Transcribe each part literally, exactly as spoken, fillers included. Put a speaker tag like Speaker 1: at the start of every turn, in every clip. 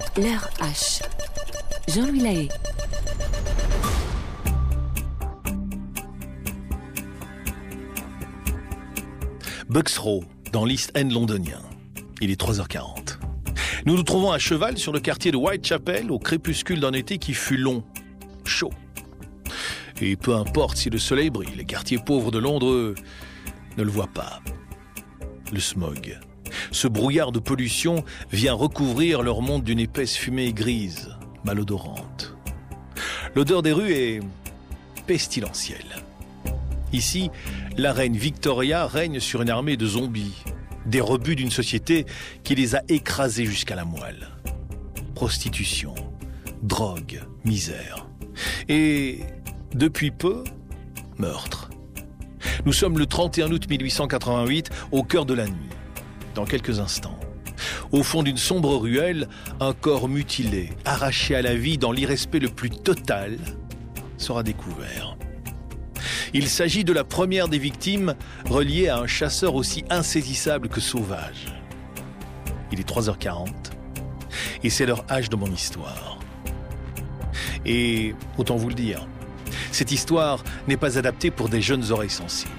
Speaker 1: L'heure H. Jean-Louis Lahaye.
Speaker 2: Bucks Row, dans l'East End londonien. Il est trois heures quarante. Nous nous trouvons à cheval sur le quartier de Whitechapel, au crépuscule d'un été qui fut long, chaud. Et peu importe si le soleil brille, les quartiers pauvres de Londres, eux, ne le voient pas. Le smog, ce brouillard de pollution, vient recouvrir leur monde d'une épaisse fumée grise, malodorante. L'odeur des rues est pestilentielle. Ici, la reine Victoria règne sur une armée de zombies, des rebuts d'une société qui les a écrasés jusqu'à la moelle. Prostitution, drogue, misère. Et, depuis peu, meurtre. Nous sommes le trente et un août mille huit cent quatre-vingt-huit, au cœur de la nuit. Dans quelques instants, au fond d'une sombre ruelle, un corps mutilé, arraché à la vie dans l'irrespect le plus total, sera découvert. Il s'agit de la première des victimes reliée à un chasseur aussi insaisissable que sauvage. Il est trois heures quarante et c'est l'heure H de mon histoire. Et autant vous le dire, cette histoire n'est pas adaptée pour des jeunes oreilles sensibles.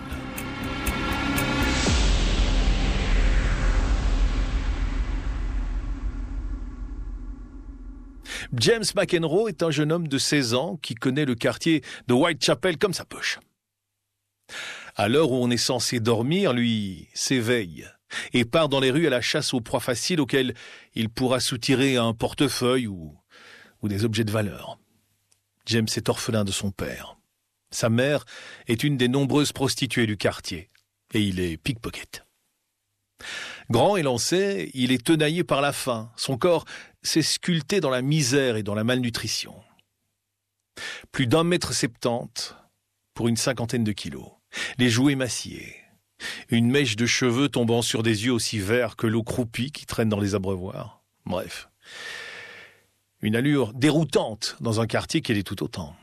Speaker 2: James McEnroe est un jeune homme de seize ans qui connaît le quartier de Whitechapel comme sa poche. À l'heure où on est censé dormir, lui s'éveille et part dans les rues à la chasse aux proies faciles auxquelles il pourra soutirer un portefeuille ou, ou des objets de valeur. James est orphelin de son père. Sa mère est une des nombreuses prostituées du quartier et il est pickpocket. Grand et lancé, il est tenaillé par la faim. Son corps s'est sculpté dans la misère et dans la malnutrition. Plus d'un mètre septante pour une cinquantaine de kilos. Les joues émaciées. Une mèche de cheveux tombant sur des yeux aussi verts que l'eau croupie qui traîne dans les abreuvoirs. Bref. Une allure déroutante dans un quartier qui l'est tout autant.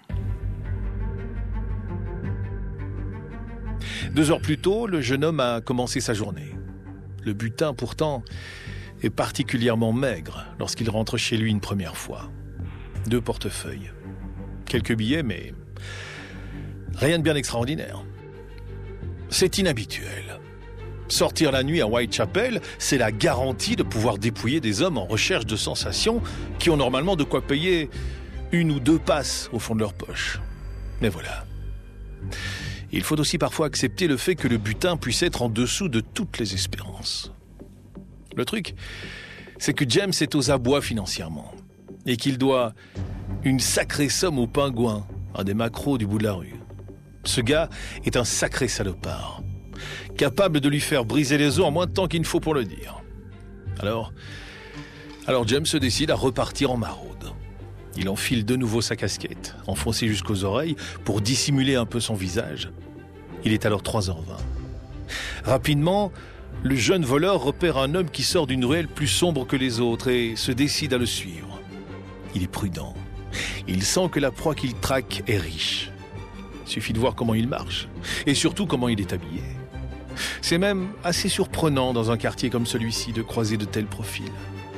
Speaker 2: Deux heures plus tôt, le jeune homme a commencé sa journée. Le butin, pourtant, est particulièrement maigre lorsqu'il rentre chez lui une première fois. Deux portefeuilles. Quelques billets, mais rien de bien extraordinaire. C'est inhabituel. Sortir la nuit à Whitechapel, c'est la garantie de pouvoir dépouiller des hommes en recherche de sensations qui ont normalement de quoi payer une ou deux passes au fond de leur poche. Mais voilà. Il faut aussi parfois accepter le fait que le butin puisse être en dessous de toutes les espérances. Le truc, c'est que James est aux abois financièrement et qu'il doit une sacrée somme au pingouin, un des macros du bout de la rue. Ce gars est un sacré salopard, capable de lui faire briser les os en moins de temps qu'il ne faut pour le dire. Alors, alors James se décide à repartir en maraude. Il enfile de nouveau sa casquette, enfoncée jusqu'aux oreilles, pour dissimuler un peu son visage. Il est alors trois heures vingt. Rapidement, le jeune voleur repère un homme qui sort d'une ruelle plus sombre que les autres et se décide à le suivre. Il est prudent. Il sent que la proie qu'il traque est riche. Il suffit de voir comment il marche, et surtout comment il est habillé. C'est même assez surprenant dans un quartier comme celui-ci de croiser de tels profils.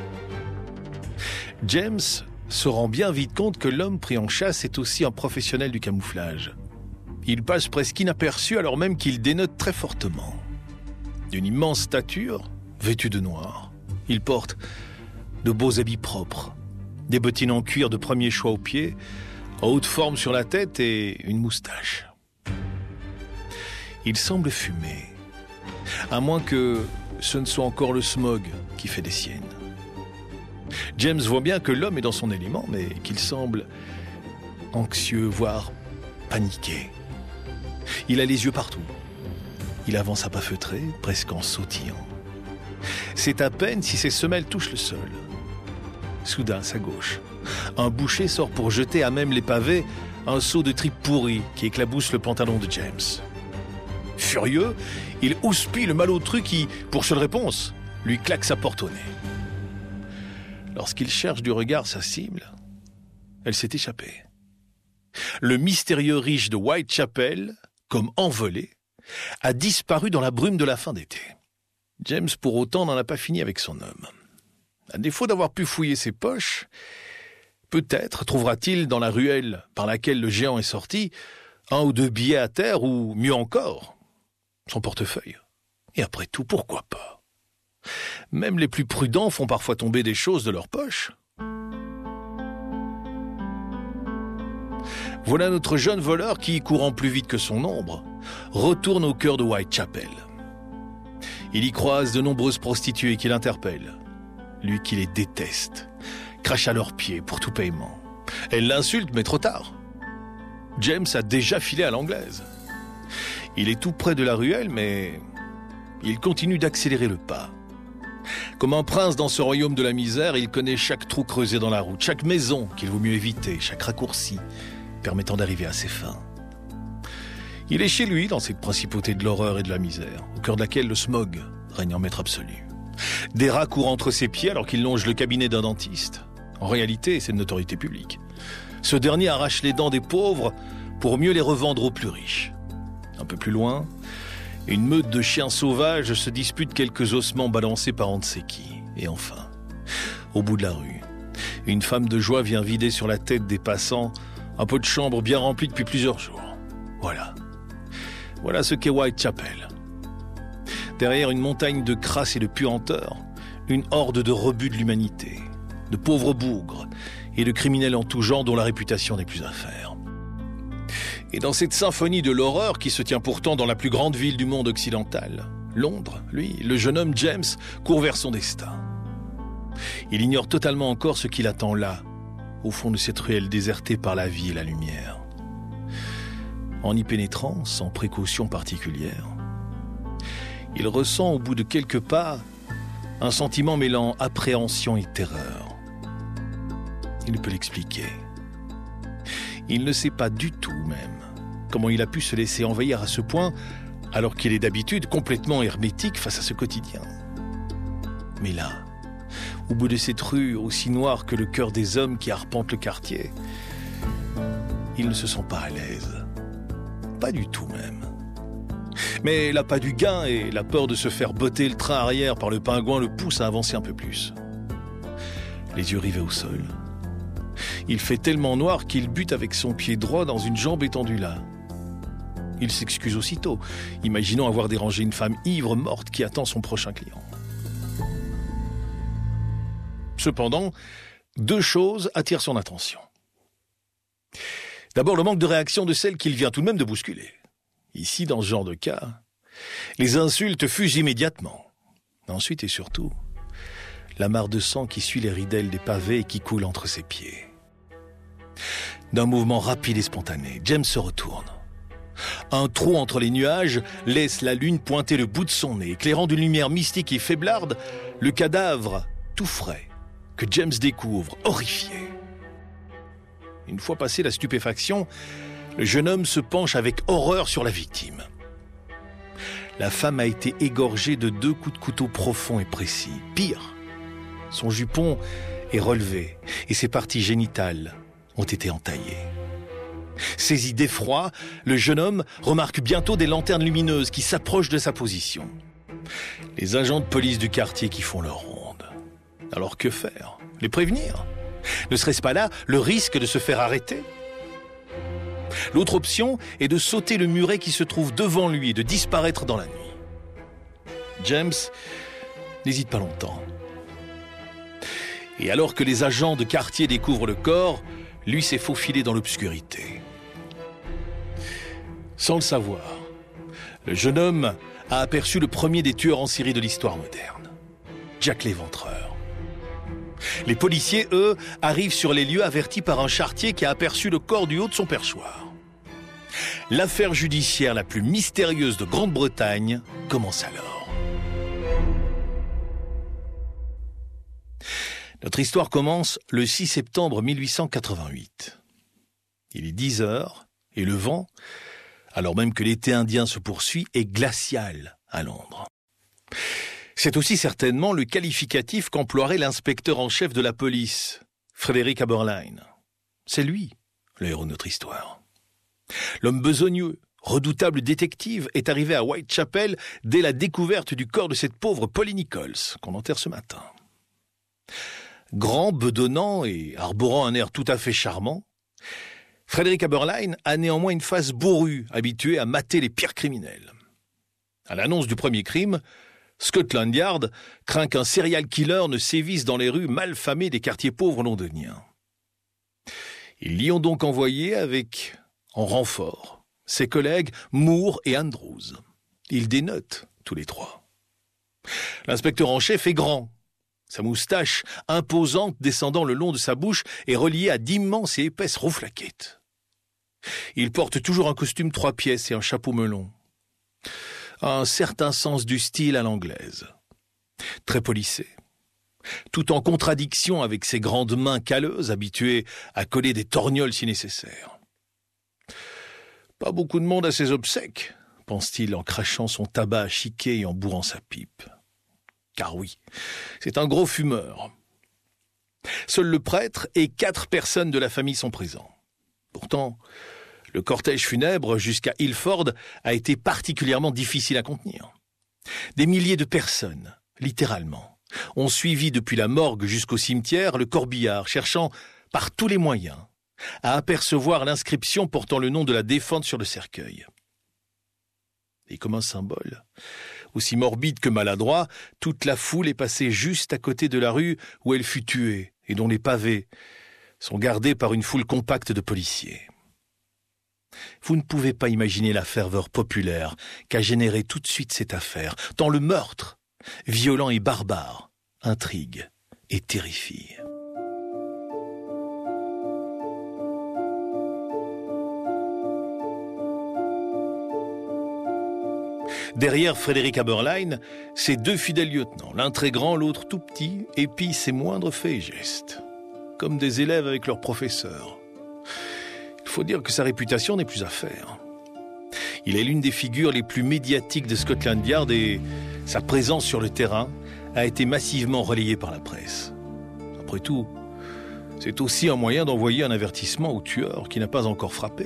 Speaker 2: James se rend bien vite compte que l'homme pris en chasse est aussi un professionnel du camouflage. Il passe presque inaperçu alors même qu'il dénote très fortement. D'une immense stature, vêtu de noir, il porte de beaux habits propres, des bottines en cuir de premier choix aux pieds, en haute forme sur la tête et une moustache. Il semble fumer, à moins que ce ne soit encore le smog qui fait des siennes. James voit bien que l'homme est dans son élément, mais qu'il semble anxieux, voire paniqué. Il a les yeux partout. Il avance à pas feutrés, presque en sautillant. C'est à peine si ses semelles touchent le sol. Soudain, à sa gauche, un boucher sort pour jeter à même les pavés un seau de tripes pourries qui éclabousse le pantalon de James. Furieux, il houspille le malotru qui, pour seule réponse, lui claque sa porte au nez. Lorsqu'il cherche du regard sa cible, elle s'est échappée. Le mystérieux riche de Whitechapel, comme envolé, a disparu dans la brume de la fin d'été. James, pour autant, n'en a pas fini avec son homme. À défaut d'avoir pu fouiller ses poches, peut-être trouvera-t-il dans la ruelle par laquelle le géant est sorti un ou deux billets à terre ou, mieux encore, son portefeuille. Et après tout, pourquoi pas? Même les plus prudents font parfois tomber des choses de leur poche. Voilà notre jeune voleur qui, courant plus vite que son ombre, retourne au cœur de Whitechapel. Il y croise de nombreuses prostituées qui l'interpellent. Lui qui les déteste, crache à leurs pieds pour tout paiement. Elle l'insulte, mais trop tard. James a déjà filé à l'anglaise. Il est tout près de la ruelle, mais il continue d'accélérer le pas. Comme un prince dans ce royaume de la misère, il connaît chaque trou creusé dans la route, chaque maison qu'il vaut mieux éviter, chaque raccourci permettant d'arriver à ses fins. Il est chez lui, dans cette principauté de l'horreur et de la misère, au cœur de laquelle le smog règne en maître absolu. Des rats courent entre ses pieds alors qu'il longe le cabinet d'un dentiste. En réalité, c'est de notoriété publique. Ce dernier arrache les dents des pauvres pour mieux les revendre aux plus riches. Un peu plus loin, une meute de chiens sauvages se dispute quelques ossements balancés par on ne sait qui. Et enfin, au bout de la rue, une femme de joie vient vider sur la tête des passants un pot de chambre bien rempli depuis plusieurs jours. Voilà. Voilà ce qu'est Whitechapel. Derrière une montagne de crasse et de puanteur, une horde de rebuts de l'humanité, de pauvres bougres et de criminels en tout genre dont la réputation n'est plus à faire. Et dans cette symphonie de l'horreur qui se tient pourtant dans la plus grande ville du monde occidental, Londres, lui, le jeune homme James, court vers son destin. Il ignore totalement encore ce qui l'attend là, au fond de cette ruelle désertée par la vie et la lumière. En y pénétrant, sans précaution particulière, il ressent au bout de quelques pas un sentiment mêlant appréhension et terreur. Il ne peut l'expliquer. Il ne sait pas du tout même comment il a pu se laisser envahir à ce point alors qu'il est d'habitude complètement hermétique face à ce quotidien. Mais là, au bout de cette rue aussi noire que le cœur des hommes qui arpentent le quartier, il ne se sent pas à l'aise. Pas du tout même. Mais l'appât du gain et la peur de se faire botter le train arrière par le pingouin le poussent à avancer un peu plus. Les yeux rivés au sol. Il fait tellement noir qu'il bute avec son pied droit dans une jambe étendue là. Il s'excuse aussitôt, imaginant avoir dérangé une femme ivre morte qui attend son prochain client. Cependant, deux choses attirent son attention. D'abord, le manque de réaction de celle qu'il vient tout de même de bousculer. Ici, dans ce genre de cas, les insultes fusent immédiatement. Ensuite et surtout, la mare de sang qui suit les ridelles des pavés et qui coule entre ses pieds. D'un mouvement rapide et spontané, James se retourne. Un trou entre les nuages laisse la lune pointer le bout de son nez, éclairant d'une lumière mystique et faiblarde le cadavre tout frais que James découvre, horrifié. Une fois passée la stupéfaction, le jeune homme se penche avec horreur sur la victime. La femme a été égorgée de deux coups de couteau profonds et précis. Pire, son jupon est relevé et ses parties génitales ont été entaillées. Saisi d'effroi, le jeune homme remarque bientôt des lanternes lumineuses qui s'approchent de sa position. Les agents de police du quartier qui font leur ronde. Alors que faire? Les prévenir? Ne serait-ce pas là le risque de se faire arrêter? L'autre option est de sauter le muret qui se trouve devant lui et de disparaître dans la nuit. James n'hésite pas longtemps. Et alors que les agents de quartier découvrent le corps, lui s'est faufilé dans l'obscurité. Sans le savoir, le jeune homme a aperçu le premier des tueurs en série de l'histoire moderne, Jack l'Éventreur. Les policiers, eux, arrivent sur les lieux avertis par un charretier qui a aperçu le corps du haut de son perchoir. L'affaire judiciaire la plus mystérieuse de Grande-Bretagne commence alors. Notre histoire commence le six septembre mille huit cent quatre-vingt-huit. Il est dix heures et le vent, alors même que l'été indien se poursuit, est glacial à Londres. C'est aussi certainement le qualificatif qu'emploierait l'inspecteur en chef de la police, Frederick Aberline. C'est lui, le héros de notre histoire. L'homme besogneux, redoutable détective, est arrivé à Whitechapel dès la découverte du corps de cette pauvre Polly Nichols, qu'on enterre ce matin. Grand, bedonnant et arborant un air tout à fait charmant, Frederick Eberlein a néanmoins une face bourrue, habituée à mater les pires criminels. À l'annonce du premier crime, Scotland Yard craint qu'un serial killer ne sévisse dans les rues malfamées des quartiers pauvres londoniens. Ils l'y ont donc envoyé avec, en renfort, ses collègues Moore et Andrews. Ils dénotent tous les trois. L'inspecteur en chef est grand. Sa moustache, imposante, descendant le long de sa bouche, est reliée à d'immenses et épaisses rouflaquettes. Il porte toujours un costume trois pièces et un chapeau melon. Un certain sens du style à l'anglaise. Très policé. Tout en contradiction avec ses grandes mains calleuses, habituées à coller des torgnoles si nécessaire. Pas beaucoup de monde à ses obsèques, pense-t-il en crachant son tabac à chiquet et en bourrant sa pipe. Car oui, c'est un gros fumeur. Seul le prêtre et quatre personnes de la famille sont présents. Pourtant, le cortège funèbre jusqu'à Ilford a été particulièrement difficile à contenir. Des milliers de personnes, littéralement, ont suivi depuis la morgue jusqu'au cimetière le corbillard, cherchant par tous les moyens à apercevoir l'inscription portant le nom de la défunte sur le cercueil. Et comme un symbole, aussi morbide que maladroit, toute la foule est passée juste à côté de la rue où elle fut tuée et dont les pavés sont gardés par une foule compacte de policiers. Vous ne pouvez pas imaginer la ferveur populaire qu'a généré tout de suite cette affaire, tant le meurtre, violent et barbare, intrigue et terrifie. Derrière Frederick Eberlein, ses deux fidèles lieutenants, l'un très grand, l'autre tout petit, épient ses moindres faits et gestes, comme des élèves avec leur professeur. Il faut dire que sa réputation n'est plus à faire. Il est l'une des figures les plus médiatiques de Scotland Yard et sa présence sur le terrain a été massivement relayée par la presse. Après tout, c'est aussi un moyen d'envoyer un avertissement au tueur qui n'a pas encore frappé.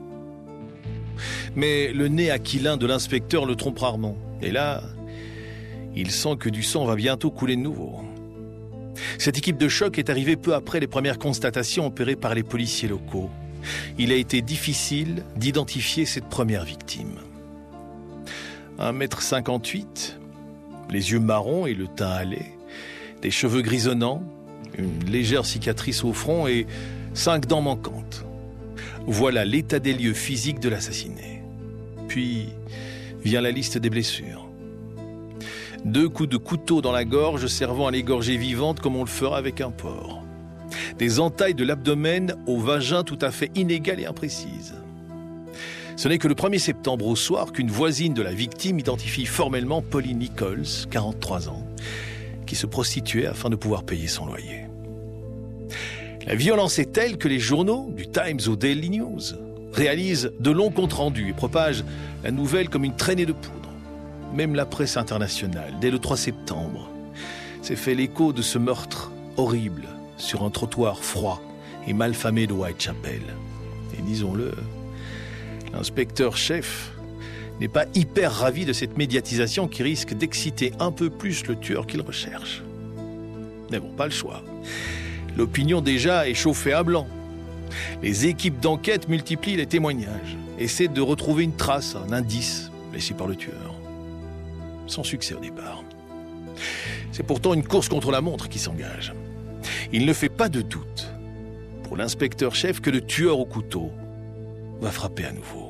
Speaker 2: Mais le nez aquilin de l'inspecteur le trompe rarement. Et là, il sent que du sang va bientôt couler de nouveau. Cette équipe de choc est arrivée peu après les premières constatations opérées par les policiers locaux. Il a été difficile d'identifier cette première victime. un mètre cinquante-huit, les yeux marrons et le teint hâlé, des cheveux grisonnants, une légère cicatrice au front et cinq dents manquantes. Voilà l'état des lieux physiques de l'assassiné. Puis vient la liste des blessures. Deux coups de couteau dans la gorge servant à l'égorger vivante comme on le fera avec un porc. Des entailles de l'abdomen au vagin tout à fait inégales et imprécises. Ce n'est que le premier septembre au soir qu'une voisine de la victime identifie formellement Polly Nichols, quarante-trois ans, qui se prostituait afin de pouvoir payer son loyer. La violence est telle que les journaux, du Times au Daily News, réalisent de longs comptes rendus et propagent la nouvelle comme une traînée de poudre. Même la presse internationale, dès le trois septembre, s'est fait l'écho de ce meurtre horrible sur un trottoir froid et malfamé de Whitechapel. Et disons-le, l'inspecteur-chef n'est pas hyper ravi de cette médiatisation qui risque d'exciter un peu plus le tueur qu'il recherche. Mais bon, pas le choix. L'opinion déjà est chauffée à blanc. Les équipes d'enquête multiplient les témoignages, essaient de retrouver une trace, un indice laissé par le tueur. Sans succès au départ. C'est pourtant une course contre la montre qui s'engage. Il ne fait pas de doute pour l'inspecteur-chef que le tueur au couteau va frapper à nouveau.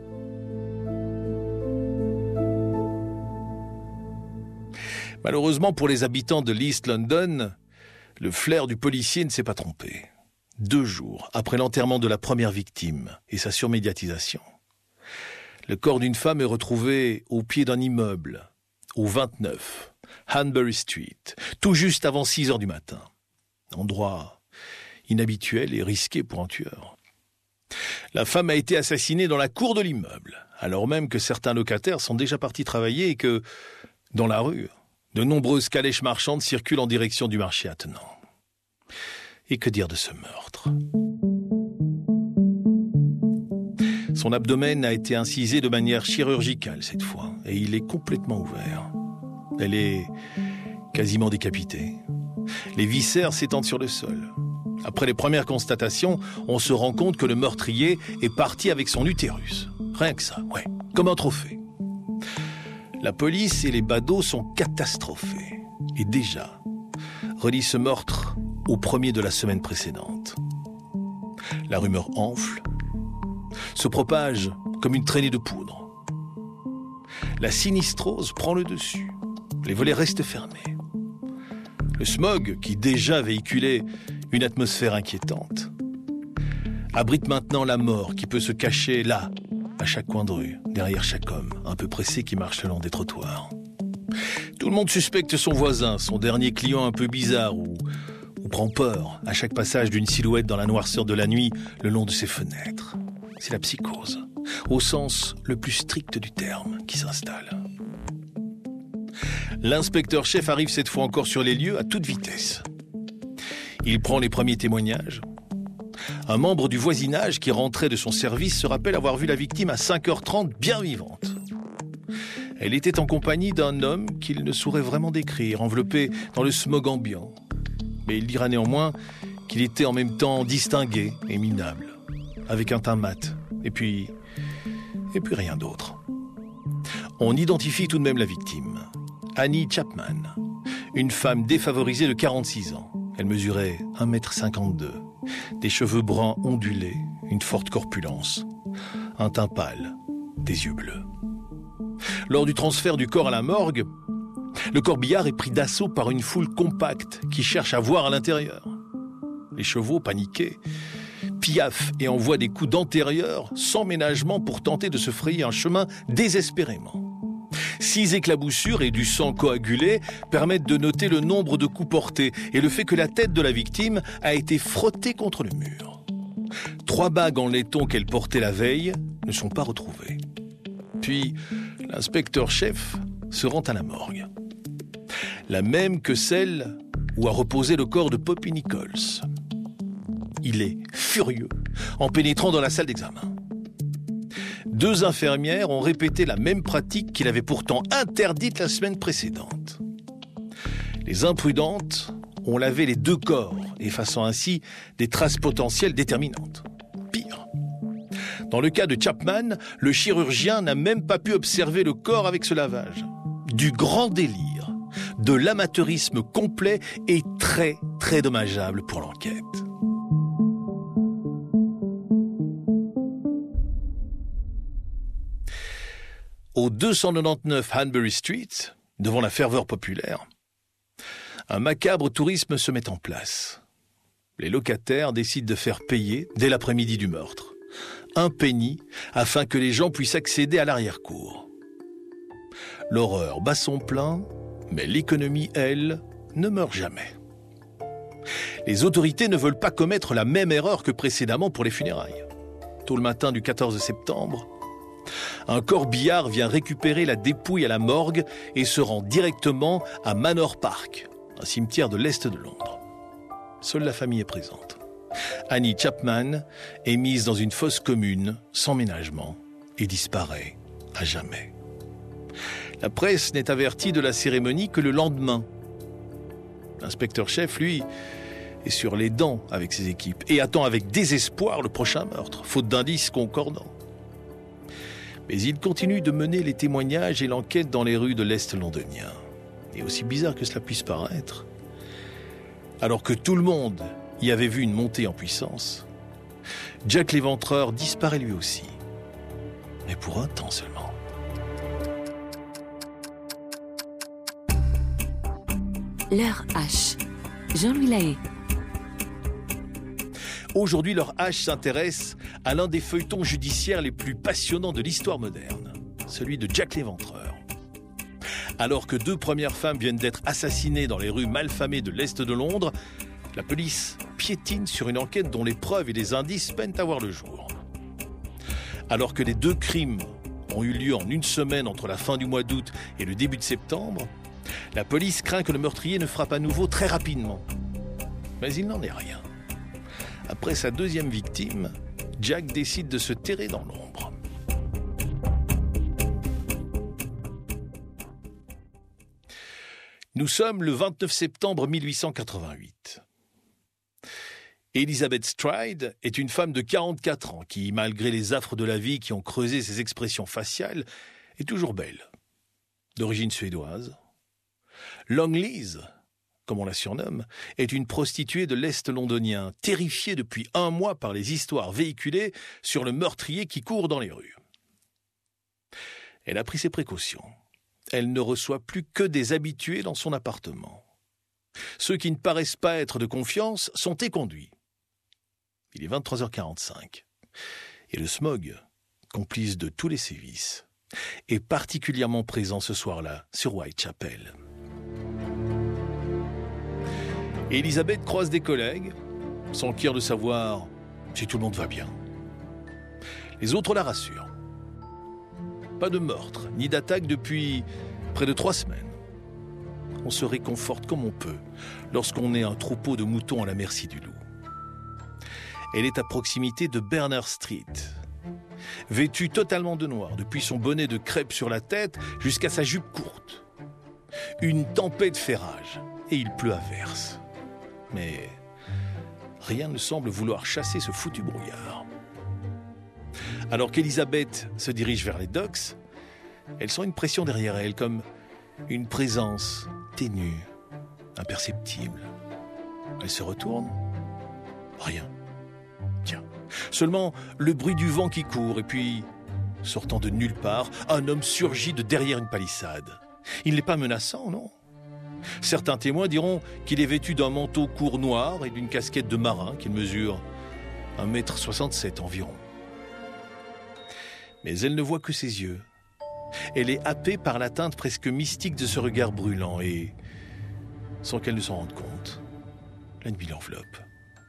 Speaker 2: Malheureusement pour les habitants de l'East London, le flair du policier ne s'est pas trompé. Deux jours après l'enterrement de la première victime et sa surmédiatisation, le corps d'une femme est retrouvé au pied d'un immeuble, au vingt-neuf, Hanbury Street, tout juste avant six heures du matin. Endroit inhabituel et risqué pour un tueur. La femme a été assassinée dans la cour de l'immeuble, alors même que certains locataires sont déjà partis travailler et que, dans la rue, de nombreuses calèches marchandes circulent en direction du marché attenant. Et que dire de ce meurtre ? Son abdomen a été incisé de manière chirurgicale cette fois, et il est complètement ouvert. Elle est quasiment décapitée. Les viscères s'étendent sur le sol. Après les premières constatations, on se rend compte que le meurtrier est parti avec son utérus. Rien que ça, ouais, comme un trophée. La police et les badauds sont catastrophés. Et déjà, relient ce meurtre au premier de la semaine précédente. La rumeur enfle, se propage comme une traînée de poudre. La sinistrose prend le dessus. Les volets restent fermés. Le smog, qui déjà véhiculait une atmosphère inquiétante, abrite maintenant la mort qui peut se cacher là, à chaque coin de rue, derrière chaque homme, un peu pressé qui marche le long des trottoirs. Tout le monde suspecte son voisin, son dernier client un peu bizarre ou, ou prend peur à chaque passage d'une silhouette dans la noirceur de la nuit le long de ses fenêtres. C'est la psychose, au sens le plus strict du terme, qui s'installe. L'inspecteur-chef arrive cette fois encore sur les lieux à toute vitesse. Il prend les premiers témoignages. Un membre du voisinage qui rentrait de son service se rappelle avoir vu la victime à cinq heures trente bien vivante. Elle était en compagnie d'un homme qu'il ne saurait vraiment décrire, enveloppé dans le smog ambiant. Mais il dira néanmoins qu'il était en même temps distingué et minable, avec un teint mat, et puis... et puis rien d'autre. On identifie tout de même la victime, Annie Chapman, une femme défavorisée de quarante-six ans. Elle mesurait un mètre cinquante-deux, des cheveux bruns ondulés, une forte corpulence, un teint pâle, des yeux bleus. Lors du transfert du corps à la morgue, le corbillard est pris d'assaut par une foule compacte qui cherche à voir à l'intérieur. Les chevaux, paniqués, piaffent et envoient des coups d'antérieur sans ménagement pour tenter de se frayer un chemin désespérément. Six éclaboussures et du sang coagulé permettent de noter le nombre de coups portés et le fait que la tête de la victime a été frottée contre le mur. Trois bagues en laiton qu'elle portait la veille ne sont pas retrouvées. Puis, l'inspecteur-chef se rend à la morgue. La même que celle où a reposé le corps de Poppy Nichols. Il est furieux en pénétrant dans la salle d'examen. Deux infirmières ont répété la même pratique qu'il avait pourtant interdite la semaine précédente. Les imprudentes ont lavé les deux corps, effaçant ainsi des traces potentielles déterminantes. Pire, dans le cas de Chapman, le chirurgien n'a même pas pu observer le corps avec ce lavage. Du grand délire, de l'amateurisme complet et très, très dommageable pour l'enquête. Au deux cent quatre-vingt-dix-neuf Hanbury Street, devant la ferveur populaire, un macabre tourisme se met en place. Les locataires décident de faire payer, dès l'après-midi du meurtre, un penny afin que les gens puissent accéder à l'arrière-cour. L'horreur bat son plein, mais l'économie, elle, ne meurt jamais. Les autorités ne veulent pas commettre la même erreur que précédemment pour les funérailles. Tôt le matin du quatorze septembre, un corbillard vient récupérer la dépouille à la morgue et se rend directement à Manor Park, un cimetière de l'Est de Londres. Seule la famille est présente. Annie Chapman est mise dans une fosse commune, sans ménagement, et disparaît à jamais. La presse n'est avertie de la cérémonie que le lendemain. L'inspecteur-chef, lui, est sur les dents avec ses équipes et attend avec désespoir le prochain meurtre, faute d'indices concordants. Mais il continue de mener les témoignages et l'enquête dans les rues de l'Est londonien. Et aussi bizarre que cela puisse paraître, alors que tout le monde y avait vu une montée en puissance, Jack l'Éventreur disparaît lui aussi. Mais pour un temps seulement.
Speaker 1: L'heure H. Jean-Louis Lahaye.
Speaker 2: Aujourd'hui, l'heure H s'intéresse à l'un des feuilletons judiciaires les plus passionnants de l'histoire moderne, celui de Jack l'Éventreur. Alors que deux premières femmes viennent d'être assassinées dans les rues malfamées de l'Est de Londres, la police piétine sur une enquête dont les preuves et les indices peinent à voir le jour. Alors que les deux crimes ont eu lieu en une semaine entre la fin du mois d'août et le début de septembre, la police craint que le meurtrier ne frappe à nouveau très rapidement. Mais il n'en est rien. Après sa deuxième victime, Jack décide de se terrer dans l'ombre. Nous sommes le vingt-neuf septembre mille huit cent quatre-vingt-huit. Elizabeth Stride est une femme de quarante-quatre ans qui, malgré les affres de la vie qui ont creusé ses expressions faciales, est toujours belle. D'origine suédoise. Long-Lise, comme on la surnomme, est une prostituée de l'Est londonien, terrifiée depuis un mois par les histoires véhiculées sur le meurtrier qui court dans les rues. Elle a pris ses précautions. Elle ne reçoit plus que des habitués dans son appartement. Ceux qui ne paraissent pas être de confiance sont éconduits. Il est vingt-trois heures quarante-cinq. Et le smog, complice de tous les sévices, est particulièrement présent ce soir-là sur Whitechapel. Elisabeth croise des collègues, s'enquiert de savoir si tout le monde va bien. Les autres la rassurent. Pas de meurtre, ni d'attaque depuis près de trois semaines. On se réconforte comme on peut lorsqu'on est un troupeau de moutons à la merci du loup. Elle est à proximité de Berners Street. Vêtue totalement de noir, depuis son bonnet de crêpe sur la tête jusqu'à sa jupe courte. Une tempête fait rage et il pleut à verse. Mais rien ne semble vouloir chasser ce foutu brouillard. Alors qu'Elisabeth se dirige vers les docks, elle sent une pression derrière elle, comme une présence ténue, imperceptible. Elle se retourne. Rien. Tiens, seulement le bruit du vent qui court, et puis, sortant de nulle part, un homme surgit de derrière une palissade. Il n'est pas menaçant, non ? Certains témoins diront qu'il est vêtu d'un manteau court noir et d'une casquette de marin qu'il mesure un mètre soixante-sept environ. Mais elle ne voit que ses yeux. Elle est happée par la teinte presque mystique de ce regard brûlant et, sans qu'elle ne s'en rende compte, la nuit l'enveloppe.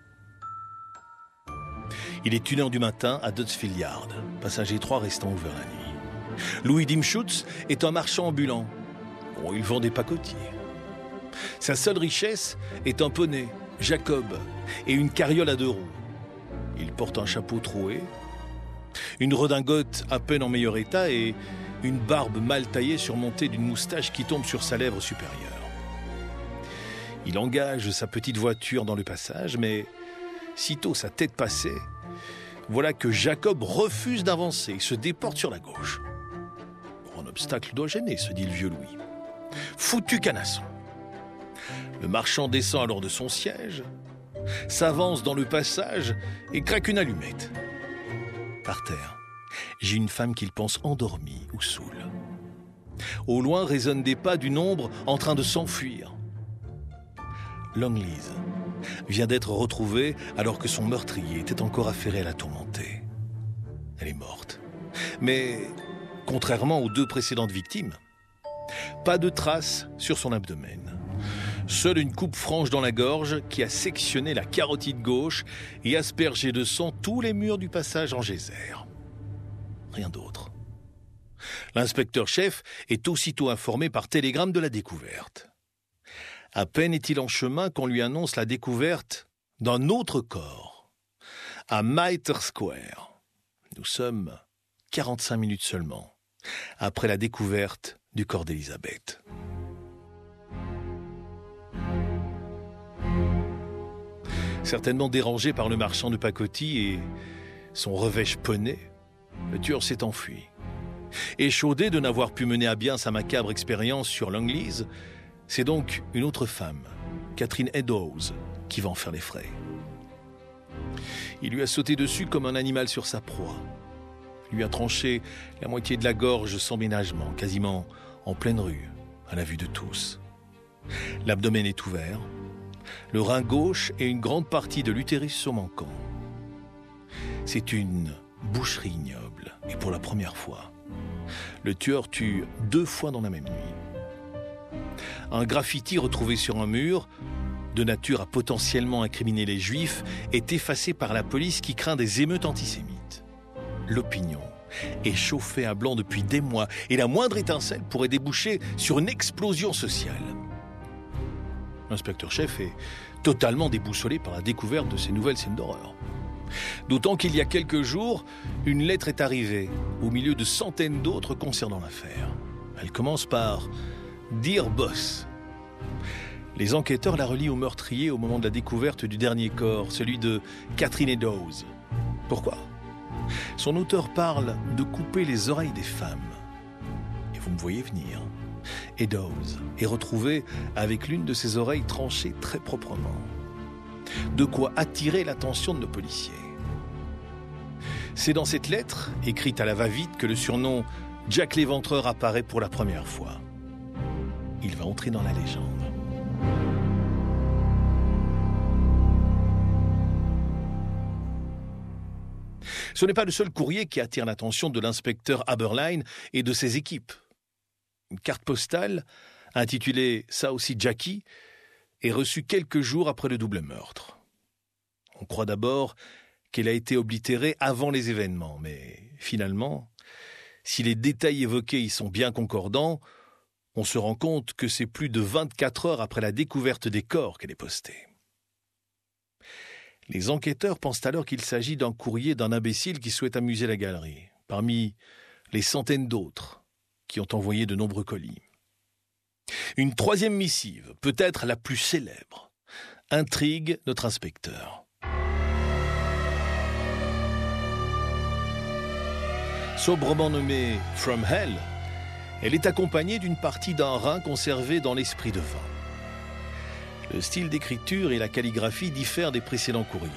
Speaker 2: Il est une heure du matin à Dudesfield Yard, passage étroit restant ouvert la nuit. Louis Dimschutz est un marchand ambulant. Bon, il vend des pacotiers. Sa seule richesse est un poney, Jacob, et une carriole à deux roues. Il porte un chapeau troué, une redingote à peine en meilleur état et une barbe mal taillée surmontée d'une moustache qui tombe sur sa lèvre supérieure. Il engage sa petite voiture dans le passage, mais sitôt sa tête passée, voilà que Jacob refuse d'avancer et se déporte sur la gauche. Un obstacle doit gêner, se dit le vieux Louis. Foutu canasson. Le marchand descend alors de son siège, s'avance dans le passage et craque une allumette. Par terre, j'ai une femme qu'il pense endormie ou saoule. Au loin résonnent des pas d'une ombre en train de s'enfuir. Long-Lise vient d'être retrouvée alors que son meurtrier était encore affairé à la tourmenter. Elle est morte. Mais, contrairement aux deux précédentes victimes, pas de traces sur son abdomen. Seule une coupe franche dans la gorge qui a sectionné la carotide gauche et aspergé de sang tous les murs du passage en geyser. Rien d'autre. L'inspecteur-chef est aussitôt informé par télégramme de la découverte. À peine est-il en chemin qu'on lui annonce la découverte d'un autre corps, à Mitre Square. Nous sommes quarante-cinq minutes seulement après la découverte du corps d'Elisabeth. Certainement dérangé par le marchand de pacotille et son revêche poney, le tueur s'est enfui. Échaudé de n'avoir pu mener à bien sa macabre expérience sur Long-Lise, c'est donc une autre femme, Catherine Eddowes, qui va en faire les frais. Il lui a sauté dessus comme un animal sur sa proie. Il lui a tranché la moitié de la gorge sans ménagement, quasiment en pleine rue, à la vue de tous. L'abdomen est ouvert, le rein gauche et une grande partie de l'utérus sont manquants. C'est une boucherie ignoble, et pour la première fois, le tueur tue deux fois dans la même nuit. Un graffiti retrouvé sur un mur, de nature à potentiellement incriminer les Juifs, est effacé par la police qui craint des émeutes antisémites. L'opinion est chauffée à blanc depuis des mois, et la moindre étincelle pourrait déboucher sur une explosion sociale. L'inspecteur-chef est totalement déboussolé par la découverte de ces nouvelles scènes d'horreur. D'autant qu'il y a quelques jours, une lettre est arrivée, au milieu de centaines d'autres concernant l'affaire. Elle commence par « Dear Boss ». Les enquêteurs la relient au meurtrier au moment de la découverte du dernier corps, celui de Catherine Eddowes. Pourquoi ? Son auteur parle de couper les oreilles des femmes. Et vous me voyez venir. Eddowes est retrouvée avec l'une de ses oreilles tranchées très proprement. De quoi attirer l'attention de nos policiers. C'est dans cette lettre, écrite à la va-vite, que le surnom Jack l'Éventreur apparaît pour la première fois. Il va entrer dans la légende. Ce n'est pas le seul courrier qui attire l'attention de l'inspecteur Haberline et de ses équipes. Une carte postale, intitulée « Ça aussi Jackie », est reçue quelques jours après le double meurtre. On croit d'abord qu'elle a été oblitérée avant les événements, mais finalement, si les détails évoqués y sont bien concordants, on se rend compte que c'est plus de vingt-quatre heures après la découverte des corps qu'elle est postée. Les enquêteurs pensent alors qu'il s'agit d'un courrier d'un imbécile qui souhaite amuser la galerie, parmi les centaines d'autres qui ont envoyé de nombreux colis. Une troisième missive, peut-être la plus célèbre, intrigue notre inspecteur. Sobrement nommée « From Hell », elle est accompagnée d'une partie d'un rein conservé dans l'esprit de vin. Le style d'écriture et la calligraphie diffèrent des précédents courriers.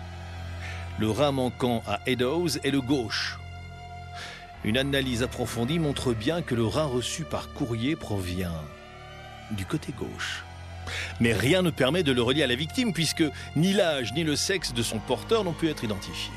Speaker 2: Le rein manquant à Eddowes est le gauche. Une analyse approfondie montre bien que le rein reçu par courrier provient du côté gauche. Mais rien ne permet de le relier à la victime puisque ni l'âge ni le sexe de son porteur n'ont pu être identifiés.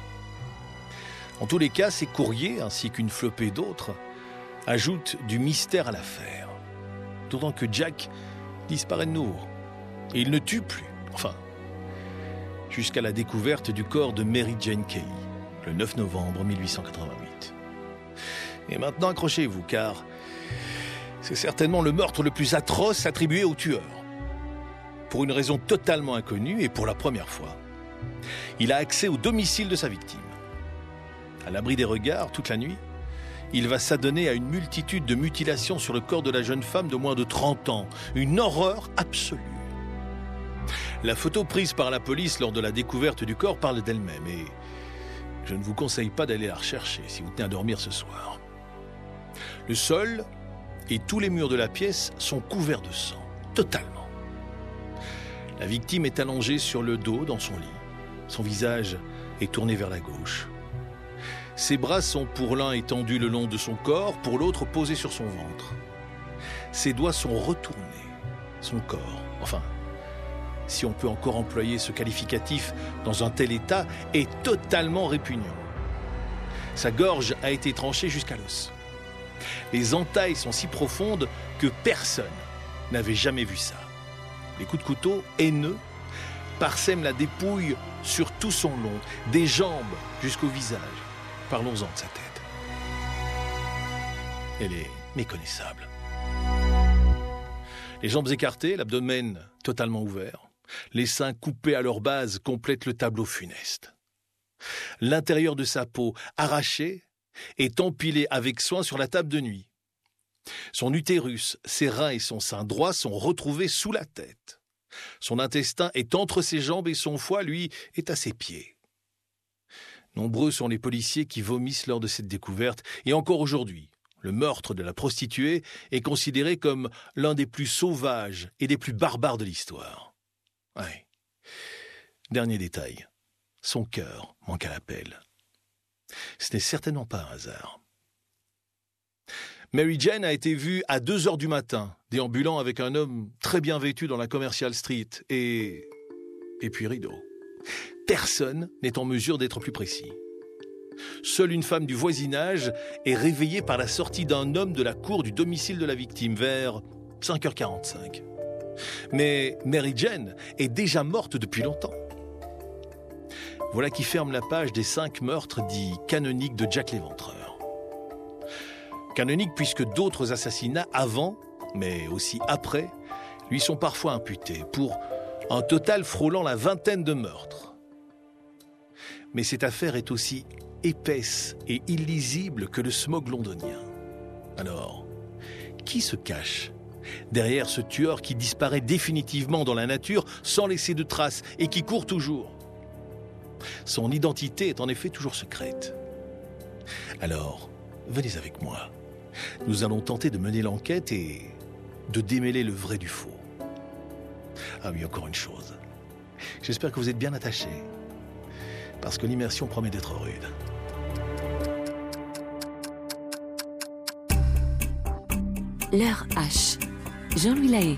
Speaker 2: En tous les cas, ces courriers, ainsi qu'une flopée d'autres, ajoutent du mystère à l'affaire. D'autant que Jack disparaît de nouveau. Et il ne tue plus, enfin, jusqu'à la découverte du corps de Mary Jane Kelly, le neuf novembre mille huit cent quatre-vingt-huit. Et maintenant, accrochez-vous, car c'est certainement le meurtre le plus atroce attribué au tueur. Pour une raison totalement inconnue et pour la première fois, il a accès au domicile de sa victime. À l'abri des regards, toute la nuit, il va s'adonner à une multitude de mutilations sur le corps de la jeune femme de moins de trente ans. Une horreur absolue. La photo prise par la police lors de la découverte du corps parle d'elle-même et je ne vous conseille pas d'aller la rechercher si vous tenez à dormir ce soir. Le sol et tous les murs de la pièce sont couverts de sang, totalement. La victime est allongée sur le dos dans son lit. Son visage est tourné vers la gauche. Ses bras sont pour l'un étendus le long de son corps, pour l'autre posés sur son ventre. Ses doigts sont retournés. Son corps, enfin, si on peut encore employer ce qualificatif dans un tel état, est totalement répugnant. Sa gorge a été tranchée jusqu'à l'os. Les entailles sont si profondes que personne n'avait jamais vu ça. Les coups de couteau haineux parsèment la dépouille sur tout son long, des jambes jusqu'au visage. Parlons-en de sa tête. Elle est méconnaissable. Les jambes écartées, l'abdomen totalement ouvert, les seins coupés à leur base complètent le tableau funeste. L'intérieur de sa peau, arraché, est empilé avec soin sur la table de nuit. Son utérus, ses reins et son sein droit sont retrouvés sous la tête. Son intestin est entre ses jambes et son foie, lui, est à ses pieds. Nombreux sont les policiers qui vomissent lors de cette découverte, et encore aujourd'hui, le meurtre de la prostituée est considéré comme l'un des plus sauvages et des plus barbares de l'histoire. Ouais. Dernier détail, son cœur manque à l'appel. Ce n'est certainement pas un hasard. Mary Jane a été vue à deux heures du matin, déambulant avec un homme très bien vêtu dans la Commercial Street, et... et puis rideau. Personne n'est en mesure d'être plus précis. Seule une femme du voisinage est réveillée par la sortie d'un homme de la cour du domicile de la victime vers cinq heures quarante-cinq. Mais Mary Jane est déjà morte depuis longtemps. Voilà qui ferme la page des cinq meurtres dits canoniques de Jack l'Éventreur. Canoniques puisque d'autres assassinats avant, mais aussi après, lui sont parfois imputés, pour un total frôlant la vingtaine de meurtres. Mais cette affaire est aussi épaisse et illisible que le smog londonien. Alors, qui se cache Derrière ce tueur qui disparaît définitivement dans la nature sans laisser de traces et qui court toujours. Son identité est en effet toujours secrète. Alors, venez avec moi. Nous allons tenter de mener l'enquête et de démêler le vrai du faux. Ah oui, encore une chose. J'espère que vous êtes bien attachés, parce que l'immersion promet d'être rude.
Speaker 1: L'heure H. Jean-Louis Lahaye.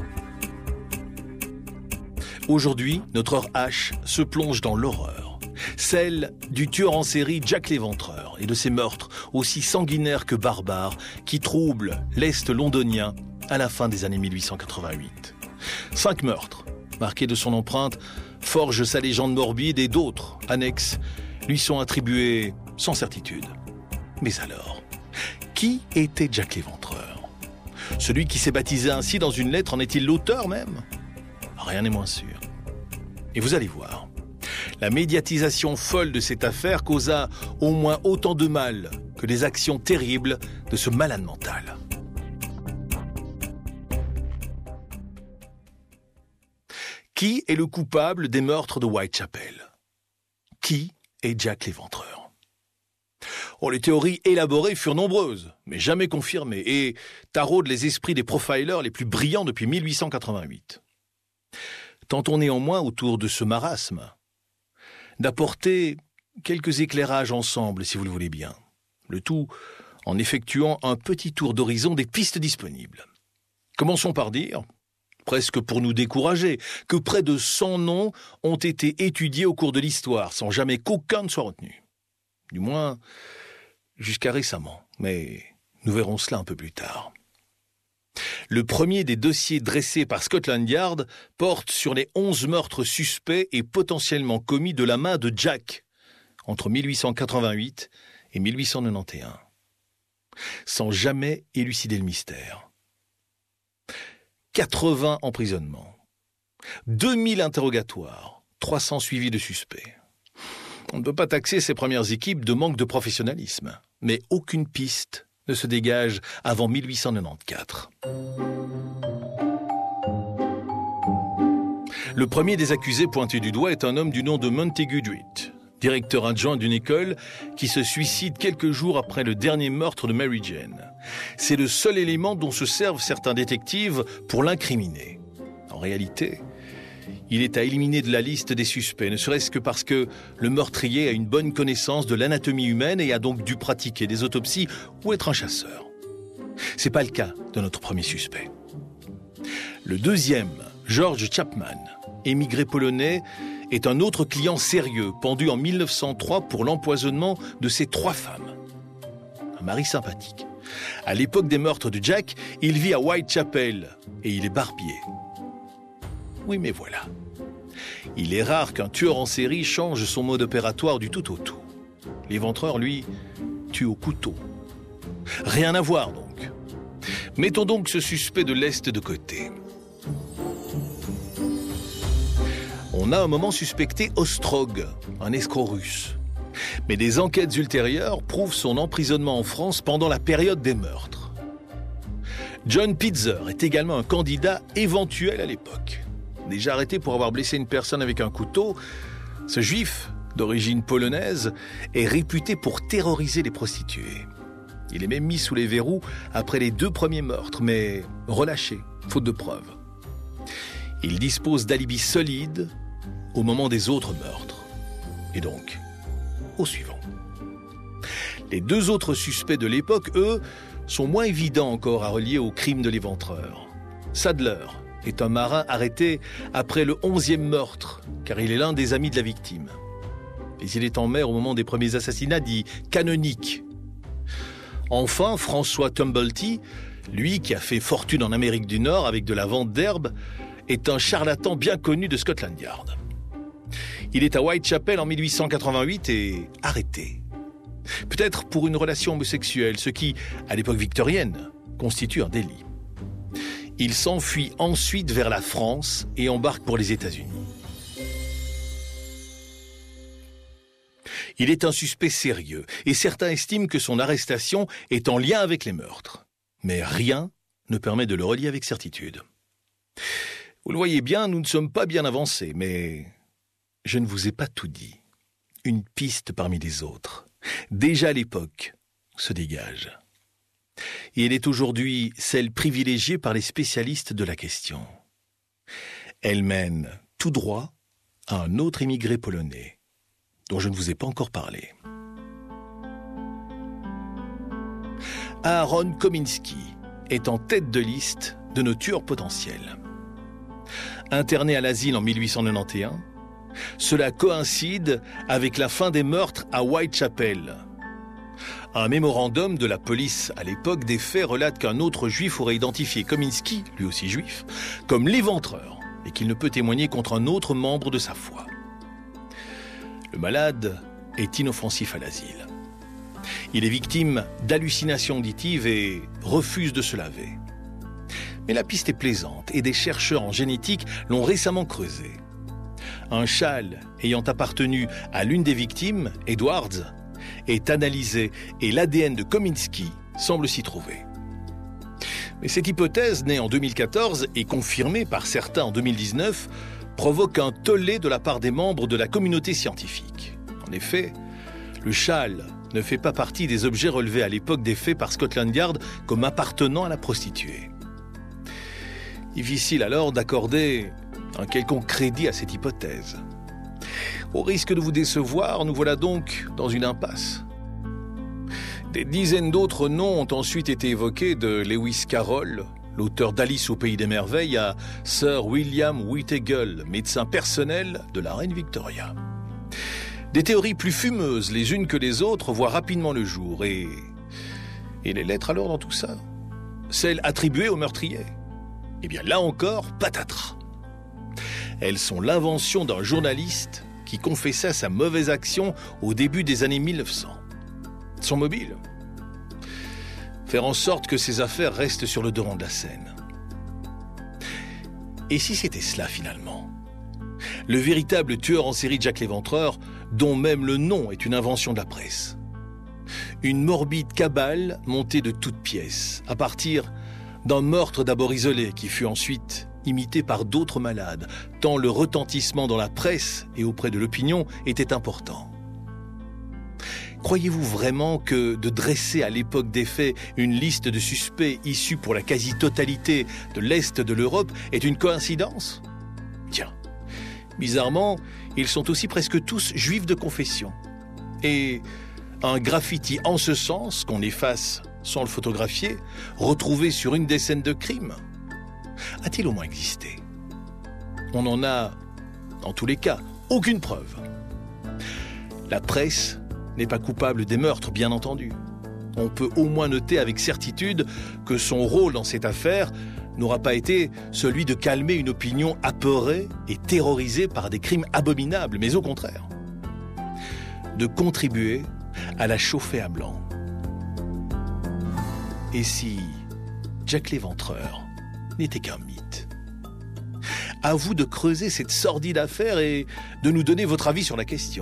Speaker 2: Aujourd'hui, notre heure H se plonge dans l'horreur. Celle du tueur en série Jack l'Éventreur et de ses meurtres aussi sanguinaires que barbares qui troublent l'Est londonien à la fin des années mille huit cent quatre-vingt-huit. Cinq meurtres, marqués de son empreinte, forgent sa légende morbide et d'autres, annexes, lui sont attribués sans certitude. Mais alors, qui était Jack l'Éventreur ? Celui qui s'est baptisé ainsi dans une lettre en est-il l'auteur même ? Rien n'est moins sûr. Et vous allez voir, la médiatisation folle de cette affaire causa au moins autant de mal que les actions terribles de ce malade mental. Qui est le coupable des meurtres de Whitechapel ? Qui est Jack l'Éventreur ? Oh, les théories élaborées furent nombreuses, mais jamais confirmées, et taraudent les esprits des profilers les plus brillants depuis mille huit cent quatre-vingt-huit. Tentons néanmoins, autour de ce marasme, d'apporter quelques éclairages ensemble, si vous le voulez bien. Le tout en effectuant un petit tour d'horizon des pistes disponibles. Commençons par dire, presque pour nous décourager, que près de cent noms ont été étudiés au cours de l'histoire, sans jamais qu'aucun ne soit retenu. Du moins, jusqu'à récemment, mais nous verrons cela un peu plus tard. Le premier des dossiers dressés par Scotland Yard porte sur les onze meurtres suspects et potentiellement commis de la main de Jack entre mille huit cent quatre-vingt-huit et mille huit cent quatre-vingt-onze, sans jamais élucider le mystère. quatre-vingts emprisonnements, deux mille interrogatoires, trois cents suivis de suspects. On ne peut pas taxer ces premières équipes de manque de professionnalisme, mais aucune piste ne se dégage avant mille huit cent quatre-vingt-quatorze. Le premier des accusés pointé du doigt est un homme du nom de Montague Druitt, directeur adjoint d'une école qui se suicide quelques jours après le dernier meurtre de Mary Jane. C'est le seul élément dont se servent certains détectives pour l'incriminer. En réalité, il est à éliminer de la liste des suspects, ne serait-ce que parce que le meurtrier a une bonne connaissance de l'anatomie humaine et a donc dû pratiquer des autopsies ou être un chasseur. C'est pas le cas de notre premier suspect. Le deuxième, George Chapman, émigré polonais, est un autre client sérieux, pendu en mille neuf cent trois pour l'empoisonnement de ses trois femmes. Un mari sympathique. À l'époque des meurtres de Jack, il vit à Whitechapel et il est barbier. Oui, mais voilà. Il est rare qu'un tueur en série change son mode opératoire du tout au tout. L'Éventreur, lui, tue au couteau. Rien à voir, donc. Mettons donc ce suspect de l'Est de côté. On a un moment suspecté Ostrog, un escroc russe. Mais des enquêtes ultérieures prouvent son emprisonnement en France pendant la période des meurtres. John Pitzer est également un candidat éventuel à l'époque. Déjà arrêté pour avoir blessé une personne avec un couteau, ce juif, d'origine polonaise, est réputé pour terroriser les prostituées. Il est même mis sous les verrous après les deux premiers meurtres, mais relâché, faute de preuves. Il dispose d'alibis solides au moment des autres meurtres. Et donc, au suivant. Les deux autres suspects de l'époque, eux, sont moins évidents encore à relier au crime de l'Éventreur. Sadler est un marin arrêté après le onzième meurtre, car il est l'un des amis de la victime. Mais il est en mer au moment des premiers assassinats dits canoniques. Enfin, François Tumblety, lui qui a fait fortune en Amérique du Nord avec de la vente d'herbes, est un charlatan bien connu de Scotland Yard. Il est à Whitechapel en mille huit cent quatre-vingt-huit et arrêté. Peut-être pour une relation homosexuelle, ce qui, à l'époque victorienne, constitue un délit. Il s'enfuit ensuite vers la France et embarque pour les États-Unis. Il est un suspect sérieux et certains estiment que son arrestation est en lien avec les meurtres. Mais rien ne permet de le relier avec certitude. Vous le voyez bien, nous ne sommes pas bien avancés, mais je ne vous ai pas tout dit. Une piste parmi les autres, déjà à l'époque, se dégage. Et elle est aujourd'hui celle privilégiée par les spécialistes de la question. Elle mène tout droit à un autre immigré polonais, dont je ne vous ai pas encore parlé. Aaron Kominski est en tête de liste de nos tueurs potentiels. Interné à l'asile en mille huit cent quatre-vingt-onze, cela coïncide avec la fin des meurtres à Whitechapel. Un mémorandum de la police à l'époque des faits relate qu'un autre juif aurait identifié Kominski, lui aussi juif, comme l'éventreur et qu'il ne peut témoigner contre un autre membre de sa foi. Le malade est inoffensif à l'asile. Il est victime d'hallucinations auditives et refuse de se laver. Mais la piste est plaisante et des chercheurs en génétique l'ont récemment creusée. Un châle ayant appartenu à l'une des victimes, Edwards, est analysé et l'A D N de Kominski semble s'y trouver. Mais cette hypothèse, née en deux mille quatorze et confirmée par certains en deux mille dix-neuf, provoque un tollé de la part des membres de la communauté scientifique. En effet, le châle ne fait pas partie des objets relevés à l'époque des faits par Scotland Yard comme appartenant à la prostituée. Difficile alors d'accorder un quelconque crédit à cette hypothèse. Au risque de vous décevoir, nous voilà donc dans une impasse. Des dizaines d'autres noms ont ensuite été évoqués, de Lewis Carroll, l'auteur d'Alice au Pays des Merveilles, à Sir William Whitteagle, médecin personnel de la reine Victoria. Des théories plus fumeuses les unes que les autres voient rapidement le jour. Et, et les lettres alors dans tout ça? Celles attribuées au meurtrier? Eh bien là encore, patatras. Elles sont l'invention d'un journaliste qui confessa sa mauvaise action au début des années mille neuf cents. Son mobile? Faire en sorte que ses affaires restent sur le devant de la scène. Et si c'était cela finalement? Le véritable tueur en série Jack l'Éventreur, dont même le nom est une invention de la presse. Une morbide cabale montée de toutes pièces, à partir d'un meurtre d'abord isolé qui fut ensuite imité par d'autres malades, tant le retentissement dans la presse et auprès de l'opinion était important. Croyez-vous vraiment que de dresser à l'époque des faits une liste de suspects issus pour la quasi-totalité de l'Est de l'Europe est une coïncidence? Tiens, bizarrement, ils sont aussi presque tous juifs de confession. Et un graffiti en ce sens, qu'on efface sans le photographier, retrouvé sur une des scènes de crime, a-t-il au moins existé? On n'en a, en tous les cas, aucune preuve. La presse n'est pas coupable des meurtres, bien entendu. On peut au moins noter avec certitude que son rôle dans cette affaire n'aura pas été celui de calmer une opinion apeurée et terrorisée par des crimes abominables, mais au contraire, de contribuer à la chauffer à blanc. Et si Jack l'Éventreur n'était qu'un mythe? À vous de creuser cette sordide affaire et de nous donner votre avis sur la question.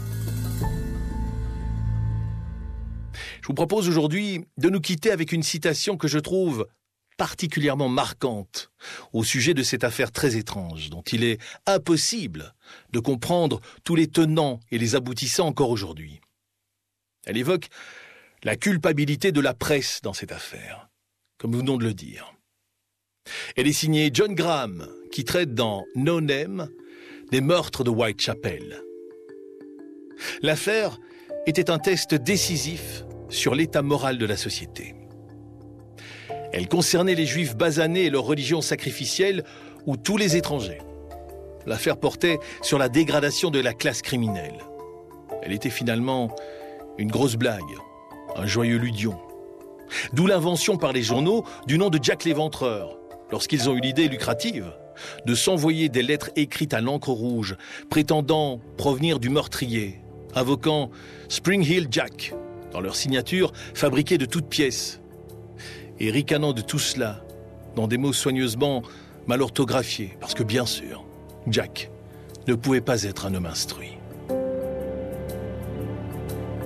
Speaker 2: Je vous propose aujourd'hui de nous quitter avec une citation que je trouve particulièrement marquante au sujet de cette affaire très étrange, dont il est impossible de comprendre tous les tenants et les aboutissants encore aujourd'hui. Elle évoque la culpabilité de la presse dans cette affaire, comme nous venons de le dire. Elle est signée John Graham, qui traite dans No Name des meurtres de Whitechapel. L'affaire était un test décisif sur l'état moral de la société. Elle concernait les Juifs basanés et leur religion sacrificielle, ou tous les étrangers. L'affaire portait sur la dégradation de la classe criminelle. Elle était finalement une grosse blague, un joyeux ludion. D'où l'invention par les journaux du nom de Jack l'Éventreur, lorsqu'ils ont eu l'idée lucrative de s'envoyer des lettres écrites à l'encre rouge, prétendant provenir du meurtrier, invoquant Spring Hill Jack, dans leur signature fabriquée de toutes pièces, et ricanant de tout cela dans des mots soigneusement mal orthographiés, parce que bien sûr, Jack ne pouvait pas être un homme instruit.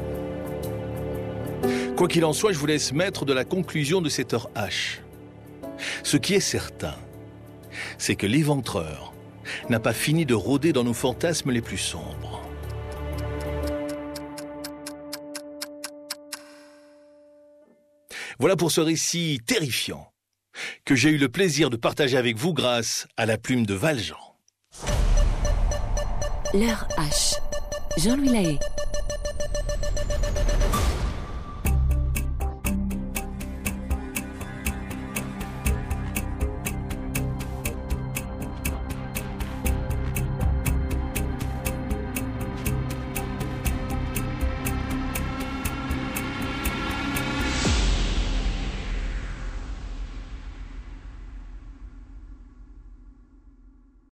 Speaker 2: Quoi qu'il en soit, je vous laisse maître de la conclusion de cette heure H. Ce qui est certain, c'est que l'éventreur n'a pas fini de rôder dans nos fantasmes les plus sombres. Voilà pour ce récit terrifiant que j'ai eu le plaisir de partager avec vous grâce à la plume de Valjean.
Speaker 1: L'heure H. Jean-Louis Lahaye.